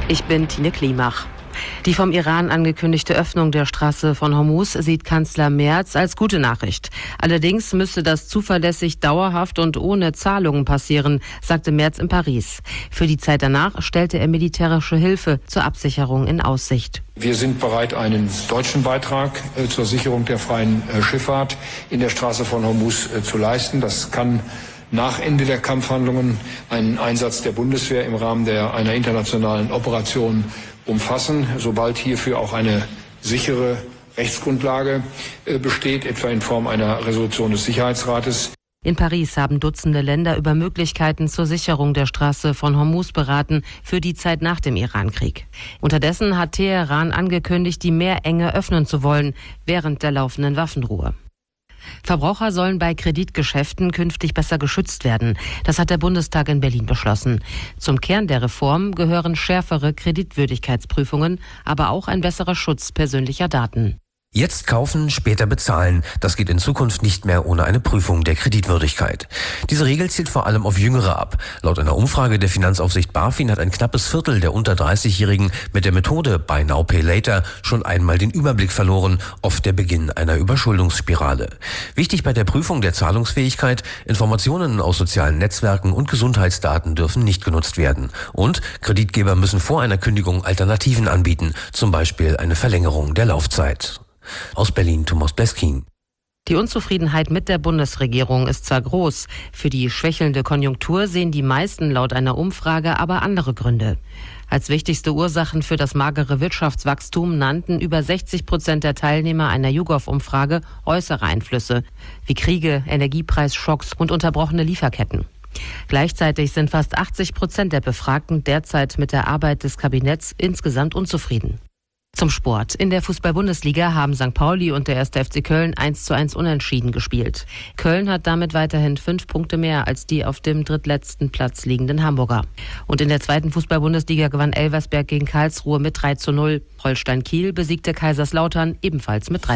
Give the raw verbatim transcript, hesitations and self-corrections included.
Ich bin Tine Klimach. Die vom Iran angekündigte Öffnung der Straße von Hormuz sieht Kanzler Merz als gute Nachricht. Allerdings müsse das zuverlässig, dauerhaft und ohne Zahlungen passieren, sagte Merz in Paris. Für die Zeit danach stellte er militärische Hilfe zur Absicherung in Aussicht. Wir sind bereit, einen deutschen Beitrag äh, zur Sicherung der freien äh, Schifffahrt in der Straße von Hormuz äh, zu leisten. Das kann nach Ende der Kampfhandlungen einen Einsatz der Bundeswehr im Rahmen der, einer internationalen Operation umfassen, sobald hierfür auch eine sichere Rechtsgrundlage äh, besteht, etwa in Form einer Resolution des Sicherheitsrates. In Paris haben Dutzende Länder über Möglichkeiten zur Sicherung der Straße von Hormuz beraten für die Zeit nach dem Irankrieg. Unterdessen hat Teheran angekündigt, die Meerenge öffnen zu wollen während der laufenden Waffenruhe. Verbraucher sollen bei Kreditgeschäften künftig besser geschützt werden. Das hat der Bundestag in Berlin beschlossen. Zum Kern der Reform gehören schärfere Kreditwürdigkeitsprüfungen, aber auch ein besserer Schutz persönlicher Daten. Jetzt kaufen, später bezahlen. Das geht in Zukunft nicht mehr ohne eine Prüfung der Kreditwürdigkeit. Diese Regel zielt vor allem auf Jüngere ab. Laut einer Umfrage der Finanzaufsicht BaFin hat ein knappes Viertel der unter dreißigjährigen mit der Methode Buy Now Pay Later schon einmal den Überblick verloren, oft der Beginn einer Überschuldungsspirale. Wichtig bei der Prüfung der Zahlungsfähigkeit: Informationen aus sozialen Netzwerken und Gesundheitsdaten dürfen nicht genutzt werden. Und Kreditgeber müssen vor einer Kündigung Alternativen anbieten, zum Beispiel eine Verlängerung der Laufzeit. Aus Berlin, Thomas Bleskin. Die Unzufriedenheit mit der Bundesregierung ist zwar groß. Für die schwächelnde Konjunktur sehen die meisten laut einer Umfrage aber andere Gründe. Als wichtigste Ursachen für das magere Wirtschaftswachstum nannten über sechzig Prozent der Teilnehmer einer YouGov-Umfrage äußere Einflüsse, wie Kriege, Energiepreisschocks und unterbrochene Lieferketten. Gleichzeitig sind fast achtzig Prozent der Befragten derzeit mit der Arbeit des Kabinetts insgesamt unzufrieden. Zum Sport. In der Fußball-Bundesliga haben Sankt Pauli und der erste F C Köln eins zu eins unentschieden gespielt. Köln hat damit weiterhin fünf Punkte mehr als die auf dem drittletzten Platz liegenden Hamburger. Und in der zweiten Fußball-Bundesliga gewann Elversberg gegen Karlsruhe mit drei zu null. Holstein Kiel besiegte Kaiserslautern ebenfalls mit drei